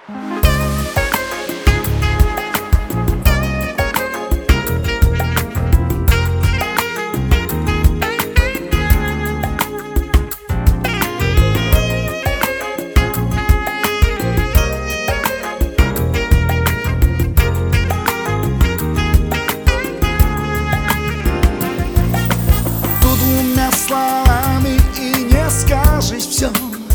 Словами и не скажешь все,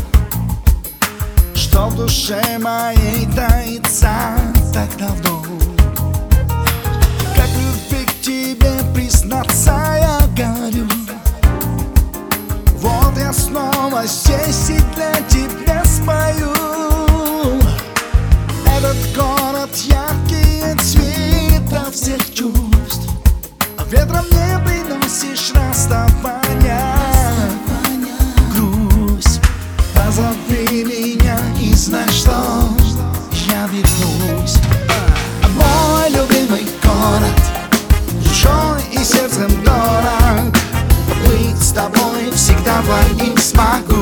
что в душе моей таится так давно. Как любви к тебе признаться я горю. Вот я снова здесь и для тебя спою. Этот город яркие цвета всех чувств, а ветром не приносишь расставания. Грусть, позови меня и знай, что я вернусь. Мой любимый город, душой и сердцем дорог. Быть с тобой всегда твоим смогу.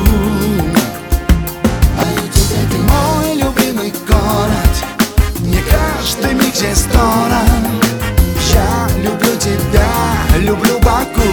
Ты мой любимый город, мне каждый миг здесь дорог. Я люблю тебя, люблю Баку.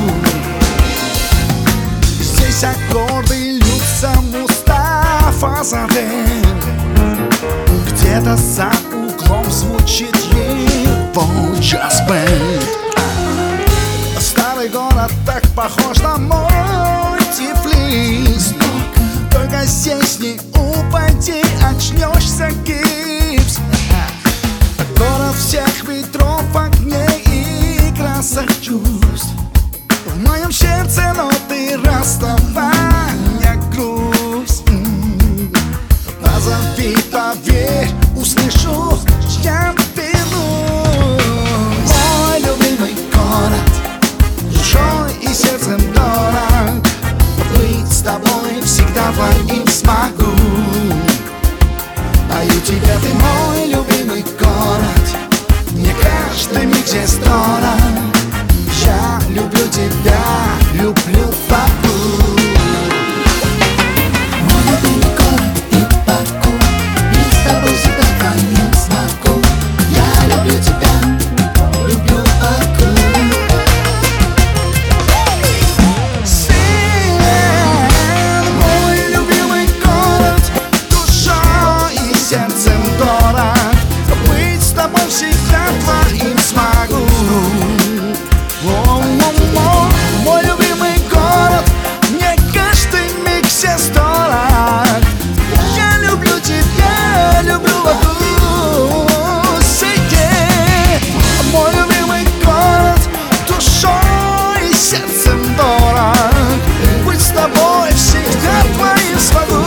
Здесь аккорды льются Мустафа-Заде. Где-то за углом звучит его джаз-бэнд. Старый город так похож на мой Тифлис. Только здесь не упади, очнешься гипс. Город всех ветров, огней и красок чувств. В моем сердце ноты расставания, грусть. Позови, поверь, услышу, я вернусь. Мой любимый город, душой и сердцем дорог. Быть с тобой всегда твоим смогу. Пою тебе, ты мой любимый город, мне каждый миг здесь дорог. Я люблю тебя, люблю Баку. Мой любимый город и Баку, и с тобой всегда твоим смогу. Я люблю тебя, люблю Баку. Мой любимый город, душой и сердцем дорог. Быть с тобой всегда твоим смогу. Мой любимый город, мне каждый миг здесь дорог. Я люблю тебя, люблю Баку. Мой любимый город, душой и сердцем дорог. Быть с тобой всегда твоим смогу.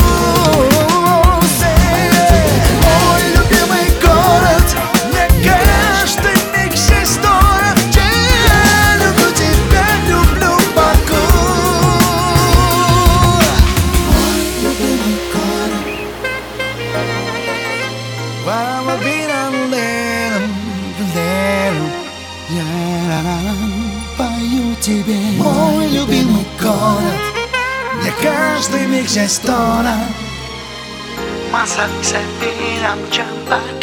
Мой любимый город, мне каждый миг здесь дорог. Я люблю тебя, люблю Баку. Мой любимый город. Пою тебе, мой любимый город, мне каждый миг здесь дорог. Masa bisa bilang cepat